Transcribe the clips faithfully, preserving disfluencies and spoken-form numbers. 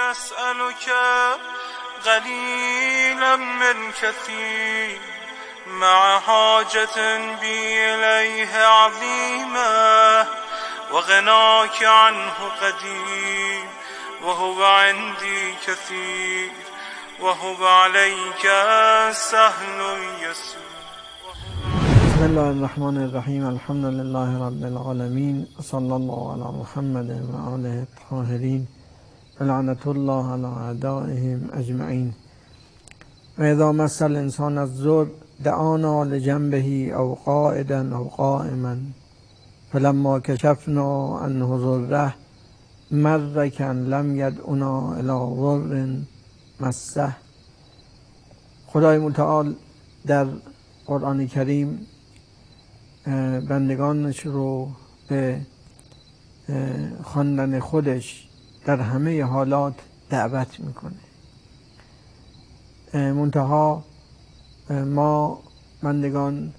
أسألك قليلا من كثير مع حاجة بي إليه عظيمة وغناك عنه قديم وهو عندي كثير وهو عليك سهل يسير. بسم الله الرحمن الرحیم. الحمد لله رب العالمین، صلی الله علی محمد و آله الطاهرین، لعنت الله علی اعدائهم اجمعین. و اذا مس الانسان الضر دعانا لجنبه او قاعدا او قائما فلما کشفنا عنه ضره مر کأن لم یدعنا الی ضر مسه. خدای متعال در قرآن کریم بندگانش رو به خواندن خودش در همه حالات دعوت میکنه. منتها ما بندگان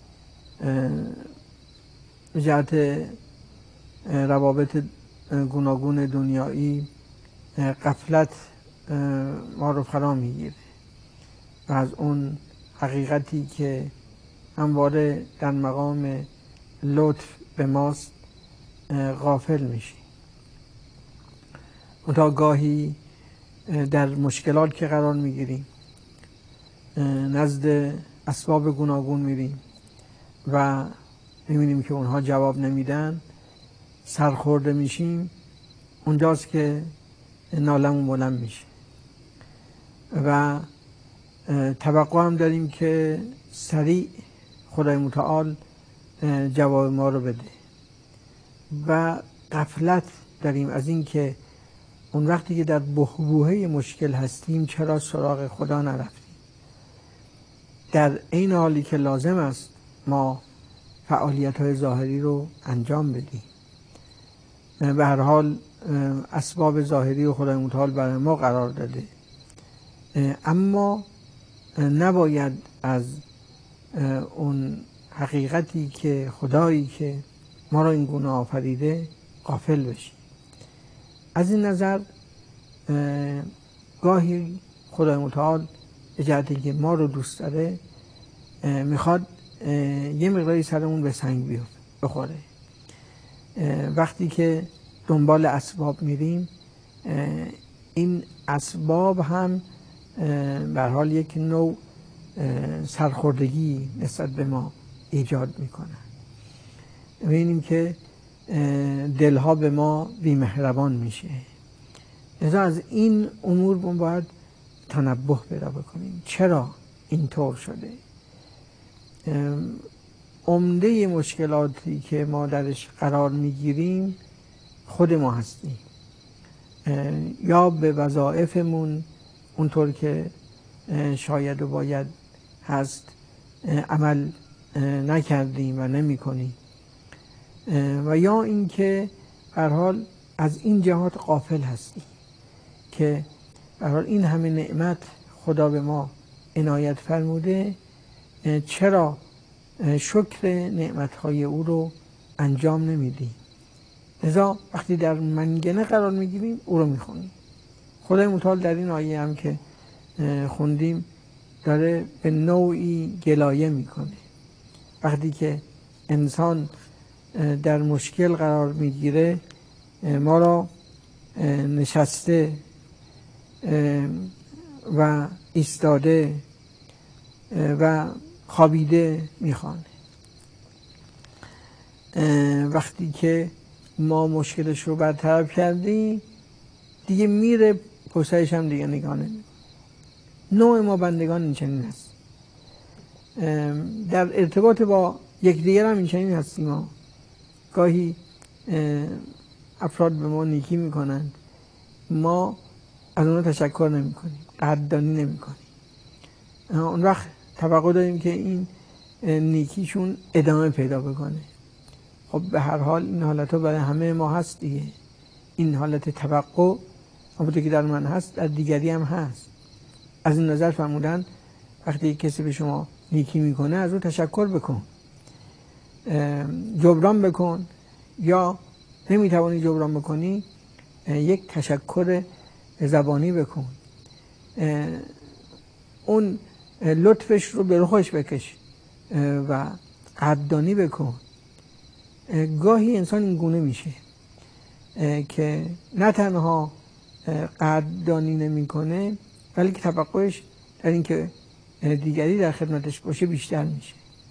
به جهت روابط گوناگون دنیایی غفلت ما رو فرا میگیره و از اون حقیقتی که همواره در مقام لطف به ماست غافل میشیم. منتها گاهی در مشکلات که قرار میگیریم نزد اسباب گوناگون میریم و میبینیم که اونها جواب نمیدن، سرخورده میشیم. اونجاست که نالمون بلند میشه و توقع هم داریم که سریع خدای متعال جواب ما رو بده و غفلت داریم از این که اون وقتی که در بحبوحه مشکل هستیم چرا سراغ خدا نرفتیم، در این حالی که لازم است ما فعالیت های ظاهری رو انجام بدیم. به هر حال اسباب ظاهری رو خدای متعال برای ما قرار داده، اما نباید از اون حقیقتی که خدایی که ما را این گونه آفریده غافل بشیم. از این نظر گاهی خدای متعال به جهتی که ما رو دوست داره میخواد یه مقداری سرمون به سنگ بخوره. وقتی که دنبال اسباب میریم این اسباب هم به هر حال یک نوع سرخوردگی نسبت به ما ایجاد میکنن. می‌بینیم که دلها به ما بی‌مهربان میشه. لذا از این امور ما باید تنبه پیدا بکنیم. چرا اینطور شده؟ عمده مشکلاتی که ما درش قرار میگیریم خود ما هستیم، یا به وظایفمون اونطور که شاید و باید هست عمل نکردیم و نمی کنیم، و یا اینکه به هر حال از این جهات غافل هستیم که به هر حال این همه نعمت خدا به ما عنایت فرموده، چرا شکر نعمتهای او رو انجام نمیدیم؟ لذا وقتی در منگنه قرار میگیریم او رو میخونیم. خدای متعال در این آیه هم که خوندیم داره به نوعی گلایه میکنه. وقتی که انسان در مشکل قرار میگیره ما را نشسته و ایستاده و خوابیده میخوانه. وقتی که ما مشکلش رو برطرف کردیم دیگه میره پسرش هم دیگه نگاه نمیکنه. نوع ما بندگان این چنین هست. در ارتباط با یکدیگر هم این چنین هستیم. ما گاهی افراد به ما نیکی میکنند، ما از اونها تشکر نمی کنیم، قدردانی نمی کنیم. اون وقت توقع داریم که این نیکیشون ادامه پیدا بکنه. خب به هر حال این حالت ها برای همه ما هست دیگه. این حالت توقع البته که در من هست در دیگری هم هست. از این نظر فرمودن وقتی کسی به شما نیکی میکنه از او تشکر بکن، جبران بکن، یا نمیتوانی جبران بکنی یک تشکر زبانی بکن، اون لطفش رو به روحش بکش و قدردانی بکن. گاهی انسان این گونه میشه که نه تنها قدردانی نمیکنه بلکه توقعش در این که دیگری در خدمتش باشه بیشتر میشه.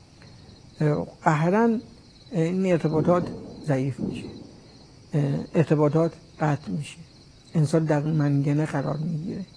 قهرن این ارتباطات ضعیف میشه، ارتباطات قطع میشه، انسان در منگنه قرار میگیره.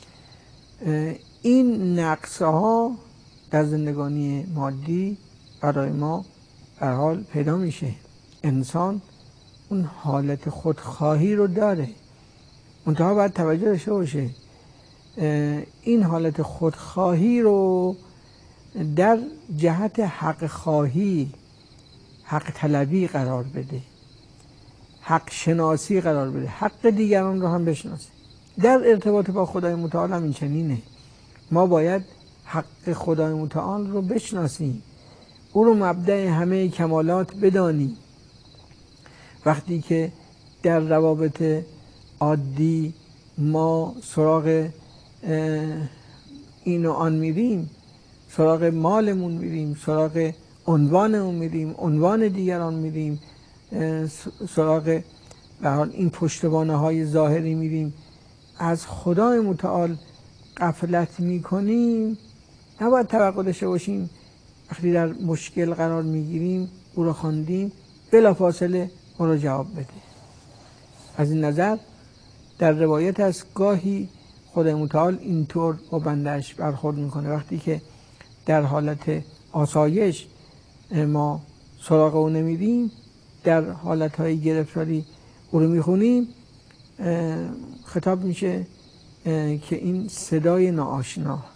این نقصه ها در زندگانی مادی برای ما در حال پیدا میشه. انسان اون حالت خودخواهی رو داره، منتها باید توجه داشته باشه این حالت خودخواهی رو در جهت حق خواهی، حق طلبی قرار بده، حق شناسی قرار بده، حق دیگران رو هم بشناسه. در ارتباط با خدای متعال هم این چنینه. ما باید حق خدای متعال رو بشناسیم، او رو مبدأ همه کمالات بدانیم. وقتی که در روابط عادی ما سراغ این و آن میریم، سراغ مالمون میریم، سراغ عنوانمون میریم، عنوان دیگران میریم، سراغ به حال این پشتوانه های ظاهری میریم، از خدای متعال غفلت میکنیم. نباید توقع داشته باشیم وقتی در مشکل قرار میگیریم او رو خواندیم بلافاصله او رو جواب بده. از این نظر در روایت از گاهی خدای متعال اینطور با بنده‌اش برخورد میکنه. وقتی که در حالت آسایش ما سراغ او نمیریم، در حالتهای گرفتاری او رو میخونیم، خطاب میشه که این صدای ناآشناست.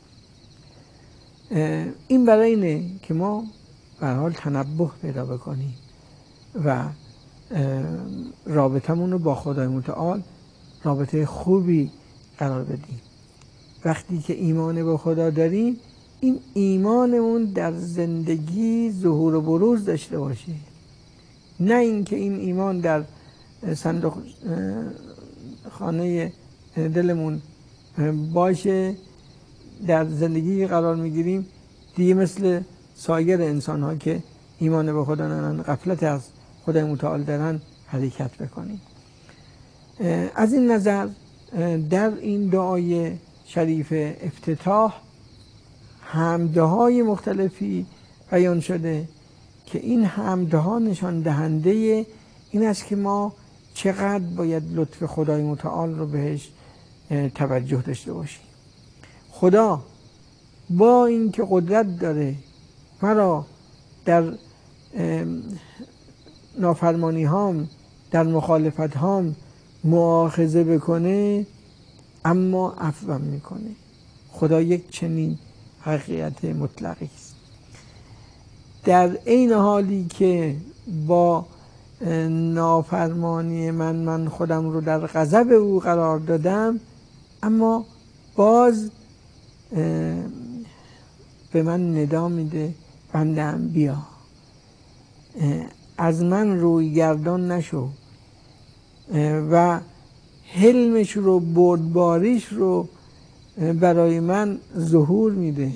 این برای اینه که ما به هر حال تنبه پیدا بکنیم و رابطمون رو با خدای متعال رابطه خوبی قرار بدیم. وقتی که ایمان به خدا داریم، این ایمانمون در زندگی ظهور و بروز داشته باشه، نه اینکه این ایمان در صندوق خانه دلمون باشه، در زندگی قرار میگیریم دیگه مثل سایر انسان ها که ایمان به خدا ندارن، غفلت از خدای متعال دارن، حرکت بکنیم. از این نظر در این دعای شریف افتتاح حمدهای مختلفی بیان شده که این حمدها نشان دهنده این است که ما چقدر باید لطف خدای متعال رو بهش توجه داشته باشیم. خدا با اینکه قدرت داره مرا در نافرمانی هام، در مخالفت هام مؤاخذه بکنه، اما عفو میکنه. خدا یک چنین حقیقت مطلقی است. در این حالی که با نافرمانی من من خودم رو در غضب او قرار دادم، اما باز به من ندا میده بنده‌ام بیا، از من روی گردان نشو و حلمش رو، بردباریش رو برای من ظهور میده.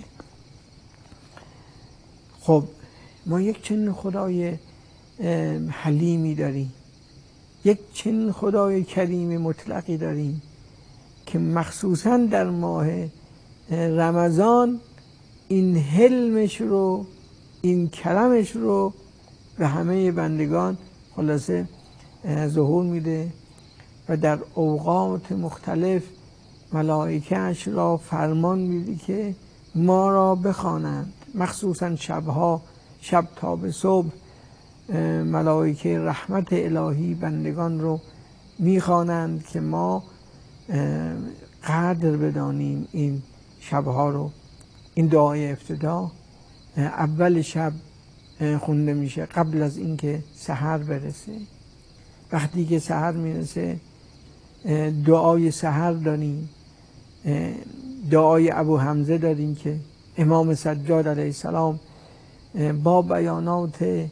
خب ما یک چنین خدای حلیمی داریم، یک چنین خدای کریم مطلقی داریم که مخصوصا در ماه رمضان این حلمش رو، این کرمش رو به همه بندگان خلاصه ظهور میده و در اوقات مختلف ملائکه‌اش را فرمان میده که ما را بخوانند. مخصوصا شبها، شب تا به صبح ملائکه رحمت الهی بندگان رو میخوانند که ما قدر بدانیم این شبها رو. این دعای افتتاح اول شب خونده میشه قبل از اینکه سحر برسه. وقتی که سحر میرسه دعای سحر داریم، دعای ابو حمزه داریم که امام سجاد علیه السلام با بیانات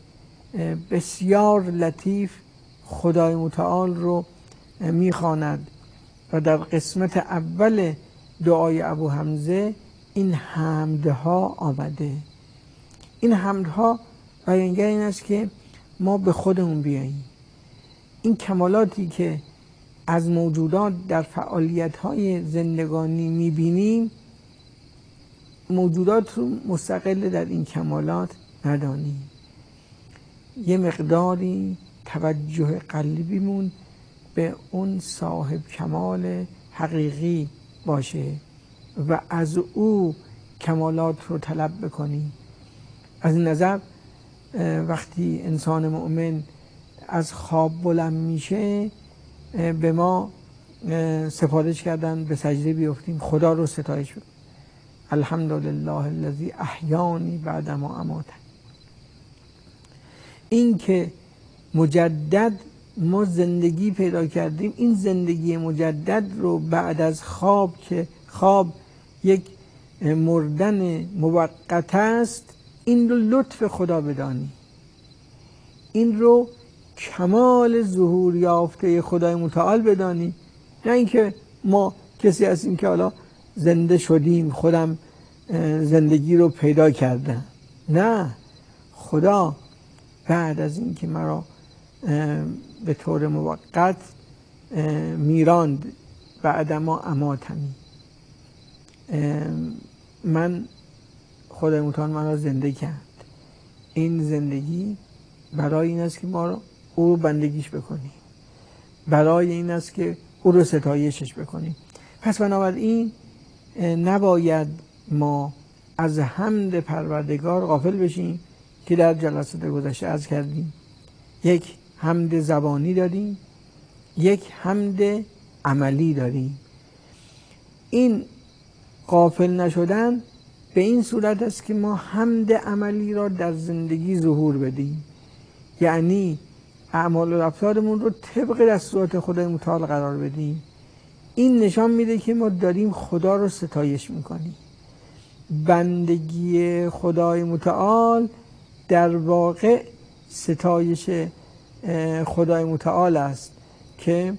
بسیار لطیف خدای متعال رو میخواند و در قسمت اول دعای ابو حمزه این حمدها آمده. این حمدها بیانگر این است که ما به خودمون بیاییم. این کمالاتی که از موجودات در فعالیت‌های زندگانی می‌بینیم، موجودات رو مستقل در این کمالات ندانیم. یه مقداری توجه قلبیمون به اون صاحب کمال حقیقی باشه و از او کمالات رو طلب بکنیم. از این نظر وقتی انسان مؤمن از خواب بلند میشه، به ما سفارش کردن به سجده بیفتیم، خدا رو ستایش بکنیم. الحمدلله الذی احیانی بعد ما اماتنی. این که مجدد ما زندگی پیدا کردیم، این زندگی مجدد رو بعد از خواب، که خواب یک مردن موقت است، این رو لطف خدا بدانی، این رو کمال ظهور یافته خدای متعال بدانی. نه اینکه ما کسی هستیم که حالا زنده شدیم، خودم زندگی رو پیدا کردم. نه، خدا بعد از این که مرا به طور موقت میراند، بعد ما اماتنی، من خدای متعال من را زنده کرد. این زندگی برای این است که ما رو او رو بندگیش بکنیم، برای این است که او رو ستایشش بکنیم. پس بنابراین نباید ما از حمد پروردگار غافل بشیم که در جلسات گذشته عرض کردیم. یک حمد زبانی داریم، یک حمد عملی داریم. این غافل نشدن به این صورت است که ما حمد عملی را در زندگی ظهور بدیم، یعنی اعمال و رفتارمون رو طبق دستورات خدای متعال قرار بدیم. این نشان میده که ما داریم خدا رو ستایش میکنیم. بندگی خدای متعال در واقع ستایش خدای متعال است که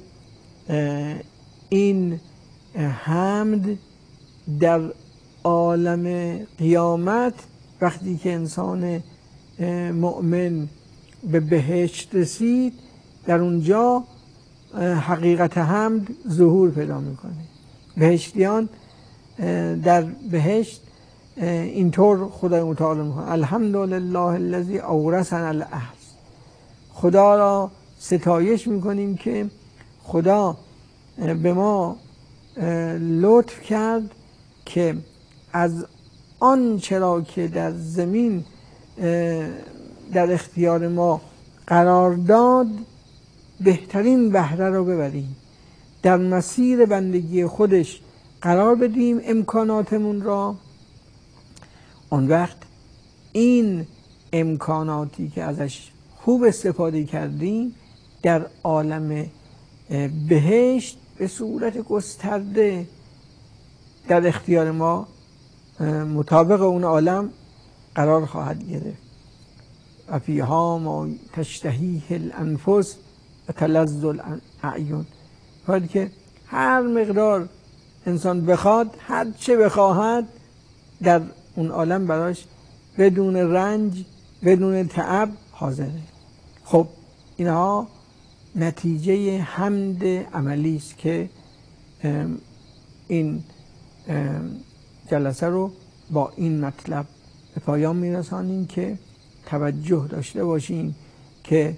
این حمد در عالم قیامت، وقتی که انسان مؤمن به بهشت رسید، در اونجا حقیقت حمد ظهور پیدا میکنه. بهشتیان در بهشت اینطور خدای متعال میکنه: الحمدلله الذی اورثنا الارض. خدا را ستایش میکنیم که خدا به ما لطف کرد که از آن چرا که در زمین در اختیار ما قرار داد بهترین بهره را ببریم، در مسیر بندگی خودش قرار بدیم امکاناتمون را. اون وقت این امکاناتی که ازش خوب استفاده کردیم در عالم بهشت به صورت گسترده در اختیار ما مطابق اون عالم قرار خواهد گرفت. و فیها ما تشتهیه الانفس و تلذ الاعین. باید که هر مقدار انسان بخواد، هر چه بخواهد، در اون عالم براش بدون رنج، بدون تعب حاضره. خب اینها نتیجه حمد عملی است که این جلسه رو با این مطلب به پایان میرسانیم که توجه داشته باشیم که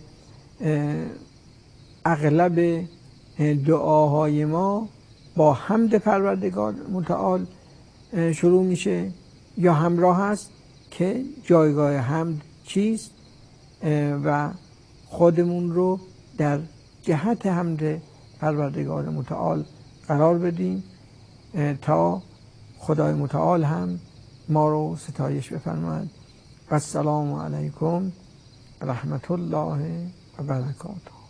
اغلب دعاهای ما با حمد پروردگار متعال شروع میشه یا همراه است که جایگاه حمد چیست و خودمون رو در جهت حمد پروردگار متعال قرار بدیم تا خدای متعال هم ما رو ستایش بفرماید. و السلام علیکم رحمت الله و برکاته.